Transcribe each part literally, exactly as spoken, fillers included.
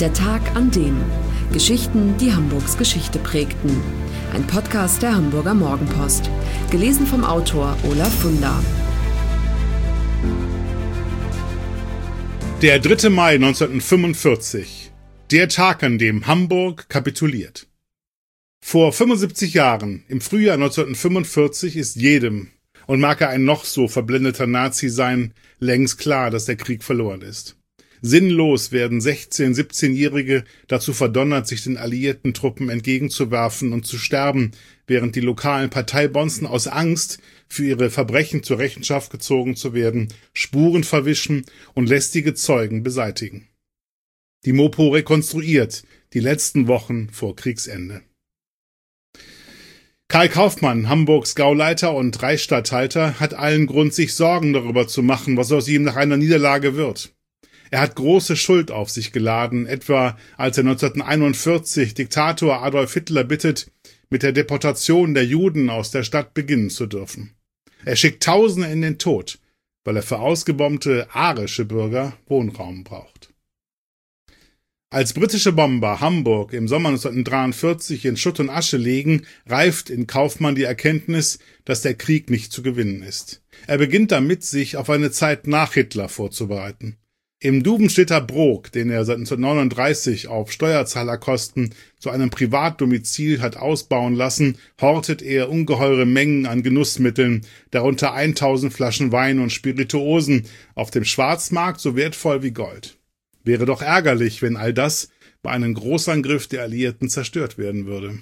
Der Tag an dem. Geschichten, die Hamburgs Geschichte prägten. Ein Podcast der Hamburger Morgenpost. Gelesen vom Autor Olaf Funder. Der dritte Mai neunzehnhundertfünfundvierzig. Der Tag, an dem Hamburg kapituliert. Vor fünfundsiebzig Jahren, im Frühjahr neunzehnhundertfünfundvierzig, ist jedem, und mag er ein noch so verblendeter Nazi sein, längst klar, dass der Krieg verloren ist. Sinnlos werden sechzehn-, siebzehnjährige dazu verdonnert, sich den alliierten Truppen entgegenzuwerfen und zu sterben, während die lokalen Parteibonzen aus Angst, für ihre Verbrechen zur Rechenschaft gezogen zu werden, Spuren verwischen und lästige Zeugen beseitigen. Die Mopo rekonstruiert die letzten Wochen vor Kriegsende. Karl Kaufmann, Hamburgs Gauleiter und Reichsstatthalter, hat allen Grund, sich Sorgen darüber zu machen, was aus ihm nach einer Niederlage wird. Er hat große Schuld auf sich geladen, etwa als er neunzehnhunderteinundvierzig Diktator Adolf Hitler bittet, mit der Deportation der Juden aus der Stadt beginnen zu dürfen. Er schickt Tausende in den Tod, weil er für ausgebombte arische Bürger Wohnraum braucht. Als britische Bomber Hamburg im Sommer neunzehnhundertdreiundvierzig in Schutt und Asche legen, reift in Kaufmann die Erkenntnis, dass der Krieg nicht zu gewinnen ist. Er beginnt damit, sich auf eine Zeit nach Hitler vorzubereiten. Im Duvenstedter Brok, den er seit neunzehnhundertneununddreißig auf Steuerzahlerkosten zu einem Privatdomizil hat ausbauen lassen, hortet er ungeheure Mengen an Genussmitteln, darunter tausend Flaschen Wein und Spirituosen, auf dem Schwarzmarkt so wertvoll wie Gold. Wäre doch ärgerlich, wenn all das bei einem Großangriff der Alliierten zerstört werden würde.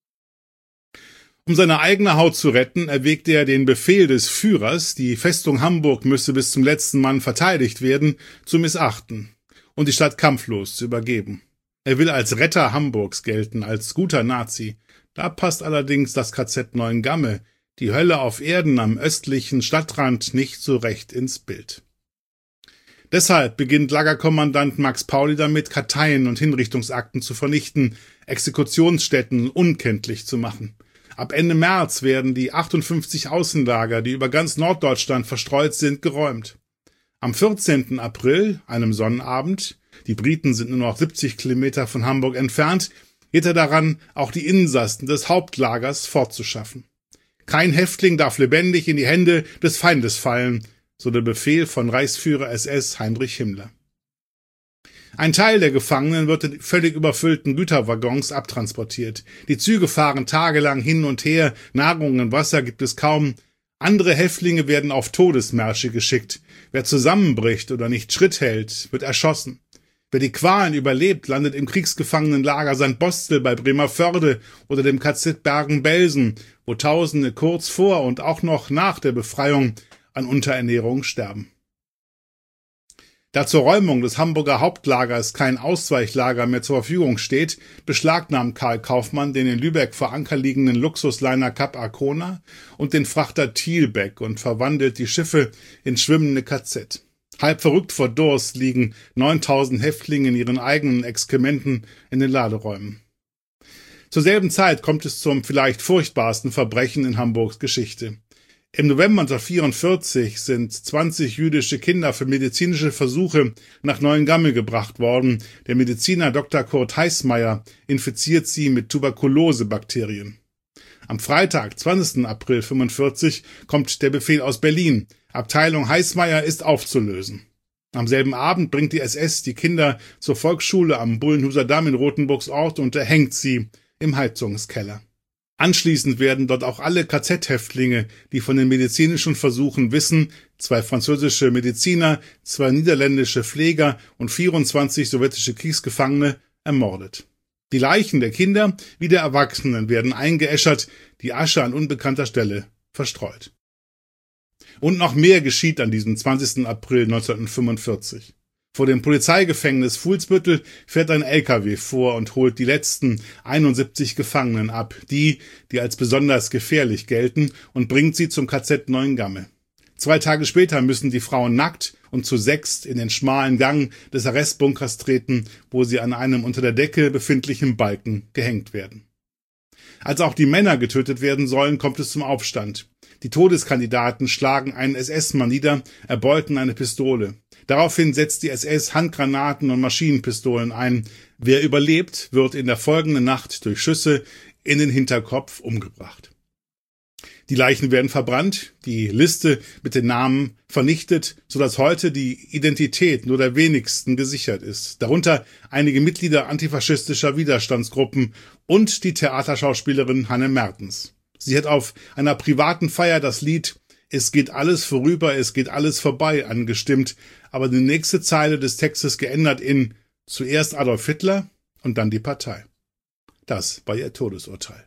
Um seine eigene Haut zu retten, erwägte er den Befehl des Führers, die Festung Hamburg müsse bis zum letzten Mann verteidigt werden, zu missachten und die Stadt kampflos zu übergeben. Er will als Retter Hamburgs gelten, als guter Nazi. Da passt allerdings das K Z Neuengamme, die Hölle auf Erden am östlichen Stadtrand, nicht so recht ins Bild. Deshalb beginnt Lagerkommandant Max Pauli damit, Karteien und Hinrichtungsakten zu vernichten, Exekutionsstätten unkenntlich zu machen. Ab Ende März werden die achtundfünfzig Außenlager, die über ganz Norddeutschland verstreut sind, geräumt. Am vierzehnten April, einem Sonnabend, die Briten sind nur noch siebzig Kilometer von Hamburg entfernt, geht er daran, auch die Insassen des Hauptlagers fortzuschaffen. Kein Häftling darf lebendig in die Hände des Feindes fallen, so der Befehl von Reichsführer S S Heinrich Himmler. Ein Teil der Gefangenen wird in völlig überfüllten Güterwaggons abtransportiert. Die Züge fahren tagelang hin und her, Nahrung und Wasser gibt es kaum. Andere Häftlinge werden auf Todesmärsche geschickt. Wer zusammenbricht oder nicht Schritt hält, wird erschossen. Wer die Qualen überlebt, landet im Kriegsgefangenenlager Sankt Bostel bei Bremervörde oder dem K Z Bergen-Belsen, wo Tausende kurz vor und auch noch nach der Befreiung an Unterernährung sterben. Da zur Räumung des Hamburger Hauptlagers kein Ausweichlager mehr zur Verfügung steht, beschlagnahmt Karl Kaufmann den in Lübeck vor Anker liegenden Luxusliner Cap Arcona und den Frachter Thielbeck und verwandelt die Schiffe in schwimmende K Z. Halb verrückt vor Durst liegen neuntausend Häftlinge in ihren eigenen Exkrementen in den Laderäumen. Zur selben Zeit kommt es zum vielleicht furchtbarsten Verbrechen in Hamburgs Geschichte. Im November neunzehnhundertvierundvierzig sind zwanzig jüdische Kinder für medizinische Versuche nach Neuengamme gebracht worden. Der Mediziner Doktor Kurt Heißmeier infiziert sie mit Tuberkulosebakterien. Am Freitag, zwanzigsten April fünfundvierzig, kommt der Befehl aus Berlin. Abteilung Heißmeier ist aufzulösen. Am selben Abend bringt die S S die Kinder zur Volksschule am Bullenhuser Damm in Rothenburgs Ort und erhängt sie im Heizungskeller. Anschließend werden dort auch alle K Z-Häftlinge, die von den medizinischen Versuchen wissen, zwei französische Mediziner, zwei niederländische Pfleger und vierundzwanzig sowjetische Kriegsgefangene ermordet. Die Leichen der Kinder wie der Erwachsenen werden eingeäschert, die Asche an unbekannter Stelle verstreut. Und noch mehr geschieht an diesem zwanzigsten April neunzehnhundertfünfundvierzig. Vor dem Polizeigefängnis Fuhlsbüttel fährt ein L K W vor und holt die letzten einundsiebzig Gefangenen ab, die, die als besonders gefährlich gelten, und bringt sie zum K Z Neuengamme. Zwei Tage später müssen die Frauen nackt und zu sechst in den schmalen Gang des Arrestbunkers treten, wo sie an einem unter der Decke befindlichen Balken gehängt werden. Als auch die Männer getötet werden sollen, kommt es zum Aufstand. Die Todeskandidaten schlagen einen S S-Mann nieder, erbeuten eine Pistole. Daraufhin setzt die S S Handgranaten und Maschinenpistolen ein. Wer überlebt, wird in der folgenden Nacht durch Schüsse in den Hinterkopf umgebracht. Die Leichen werden verbrannt, die Liste mit den Namen vernichtet, sodass heute die Identität nur der wenigsten gesichert ist. Darunter einige Mitglieder antifaschistischer Widerstandsgruppen und die Theaterschauspielerin Hanne Mertens. Sie hat auf einer privaten Feier das Lied »Es geht alles vorüber, es geht alles vorbei« angestimmt, aber die nächste Zeile des Textes geändert in »Zuerst Adolf Hitler und dann die Partei«. Das war ihr Todesurteil.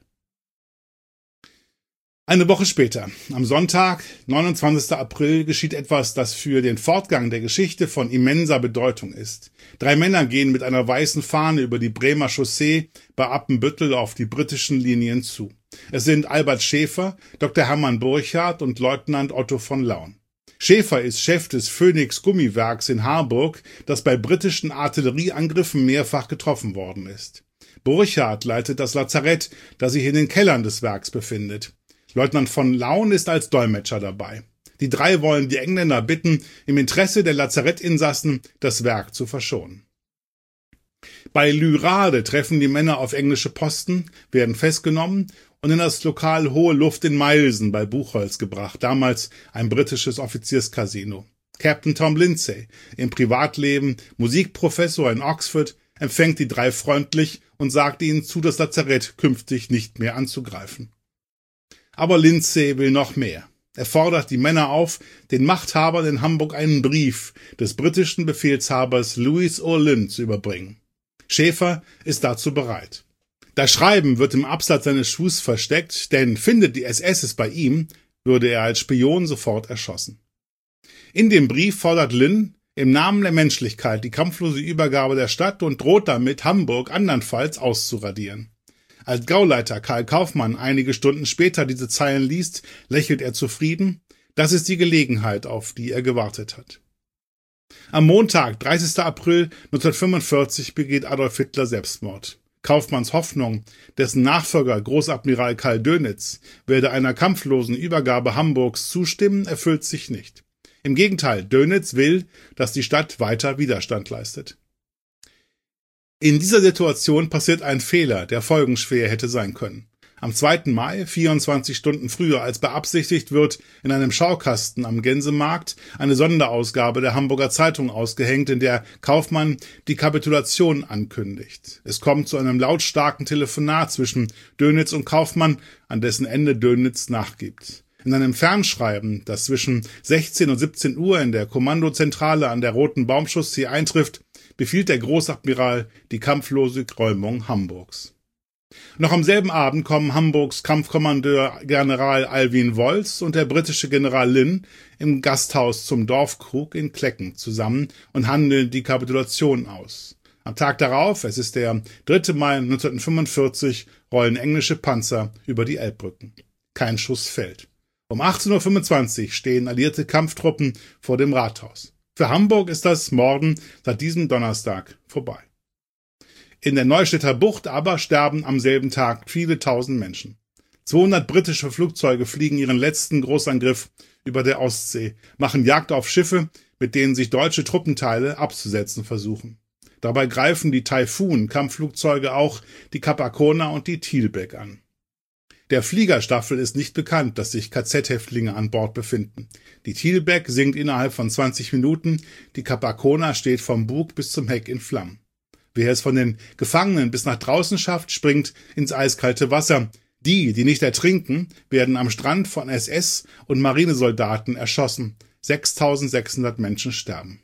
Eine Woche später, am Sonntag, neunundzwanzigsten April, geschieht etwas, das für den Fortgang der Geschichte von immenser Bedeutung ist. Drei Männer gehen mit einer weißen Fahne über die Bremer Chaussee bei Appenbüttel auf die britischen Linien zu. Es sind Albert Schäfer, Doktor Hermann Burchardt und Leutnant Otto von Laun. Schäfer ist Chef des Phoenix Gummiwerks in Harburg, das bei britischen Artillerieangriffen mehrfach getroffen worden ist. Burchardt leitet das Lazarett, das sich in den Kellern des Werks befindet. Leutnant von Laun ist als Dolmetscher dabei. Die drei wollen die Engländer bitten, im Interesse der Lazarettinsassen das Werk zu verschonen. Bei Lyrade treffen die Männer auf englische Posten, werden festgenommen und in das Lokal Hohe Luft in Meilsen bei Buchholz gebracht, damals ein britisches Offizierscasino. Captain Tom Lindsay, im Privatleben Musikprofessor in Oxford, empfängt die drei freundlich und sagt ihnen zu, das Lazarett künftig nicht mehr anzugreifen. Aber Lindsay will noch mehr. Er fordert die Männer auf, den Machthabern in Hamburg einen Brief des britischen Befehlshabers Louis O'Lynn zu überbringen. Schäfer ist dazu bereit. Das Schreiben wird im Absatz seines Schuhs versteckt, denn findet die S S es bei ihm, würde er als Spion sofort erschossen. In dem Brief fordert Lynn im Namen der Menschlichkeit die kampflose Übergabe der Stadt und droht damit, Hamburg andernfalls auszuradieren. Als Gauleiter Karl Kaufmann einige Stunden später diese Zeilen liest, lächelt er zufrieden. Das ist die Gelegenheit, auf die er gewartet hat. Am Montag, dreißigsten April neunzehnhundertfünfundvierzig, begeht Adolf Hitler Selbstmord. Kaufmanns Hoffnung, dessen Nachfolger Großadmiral Karl Dönitz werde einer kampflosen Übergabe Hamburgs zustimmen, erfüllt sich nicht. Im Gegenteil, Dönitz will, dass die Stadt weiter Widerstand leistet. In dieser Situation passiert ein Fehler, der folgenschwer hätte sein können. Am zweiten Mai, vierundzwanzig Stunden früher als beabsichtigt, wird in einem Schaukasten am Gänsemarkt eine Sonderausgabe der Hamburger Zeitung ausgehängt, in der Kaufmann die Kapitulation ankündigt. Es kommt zu einem lautstarken Telefonat zwischen Dönitz und Kaufmann, an dessen Ende Dönitz nachgibt. In einem Fernschreiben, das zwischen sechzehn und siebzehn Uhr in der Kommandozentrale an der Roten Baumchaussee eintrifft, befiehlt der Großadmiral die kampflose Räumung Hamburgs. Noch am selben Abend kommen Hamburgs Kampfkommandeur General Alwin Wolz und der britische General Lynn im Gasthaus zum Dorfkrug in Klecken zusammen und handeln die Kapitulation aus. Am Tag darauf, es ist der dritte Mai neunzehnhundertfünfundvierzig, rollen englische Panzer über die Elbbrücken. Kein Schuss fällt. Um achtzehn Uhr fünfundzwanzig stehen alliierte Kampftruppen vor dem Rathaus. Für Hamburg ist das Morden seit diesem Donnerstag vorbei. In der Neustädter Bucht aber sterben am selben Tag viele tausend Menschen. zweihundert britische Flugzeuge fliegen ihren letzten Großangriff über der Ostsee, machen Jagd auf Schiffe, mit denen sich deutsche Truppenteile abzusetzen versuchen. Dabei greifen die Taifun-Kampfflugzeuge auch die Capacona und die Thielbeck an. Der Fliegerstaffel ist nicht bekannt, dass sich K Z-Häftlinge an Bord befinden. Die Thielbeck sinkt innerhalb von zwanzig Minuten, die Capacona steht vom Bug bis zum Heck in Flammen. Wer es von den Gefangenen bis nach draußen schafft, springt ins eiskalte Wasser. Die, die nicht ertrinken, werden am Strand von S S- und Marinesoldaten erschossen. sechstausendsechshundert Menschen sterben.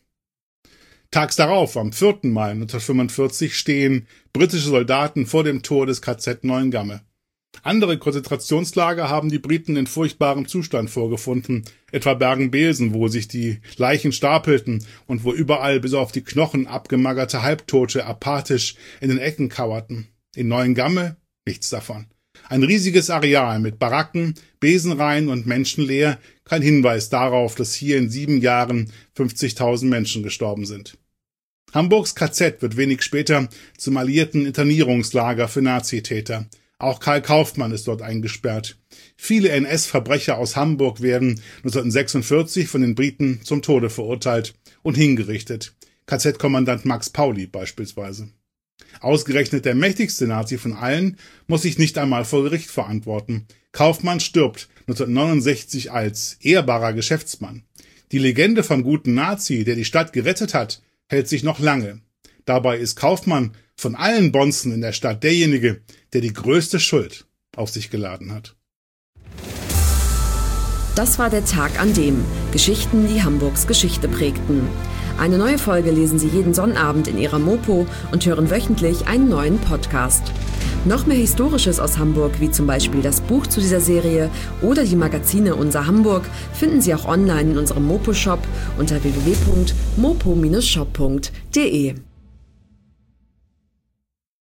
Tags darauf, am vierten Mai neunzehnhundertfünfundvierzig, stehen britische Soldaten vor dem Tor des K Z Neuengamme. Andere Konzentrationslager haben die Briten in furchtbarem Zustand vorgefunden, etwa Bergen-Belsen, wo sich die Leichen stapelten und wo überall bis auf die Knochen abgemagerte Halbtote apathisch in den Ecken kauerten. In Neuengamme nichts davon. Ein riesiges Areal mit Baracken, Besenreihen und menschenleer, kein Hinweis darauf, dass hier in sieben Jahren fünfzigtausend Menschen gestorben sind. Hamburgs K Z wird wenig später zum alliierten Internierungslager für Nazitäter. Auch Karl Kaufmann ist dort eingesperrt. Viele N S-Verbrecher aus Hamburg werden neunzehnhundertsechsundvierzig von den Briten zum Tode verurteilt und hingerichtet. K Z-Kommandant Max Pauli beispielsweise. Ausgerechnet der mächtigste Nazi von allen muss sich nicht einmal vor Gericht verantworten. Kaufmann stirbt neunzehnhundertneunundsechzig als ehrbarer Geschäftsmann. Die Legende vom guten Nazi, der die Stadt gerettet hat, hält sich noch lange. Dabei ist Kaufmann von allen Bonzen in der Stadt derjenige, der die größte Schuld auf sich geladen hat. Das war der Tag, an dem Geschichten, die Hamburgs Geschichte prägten. Eine neue Folge lesen Sie jeden Sonnabend in Ihrer Mopo und hören wöchentlich einen neuen Podcast. Noch mehr Historisches aus Hamburg, wie zum Beispiel das Buch zu dieser Serie oder die Magazine Unser Hamburg, finden Sie auch online in unserem Mopo-Shop unter w w w punkt mopo Bindestrich shop punkt de.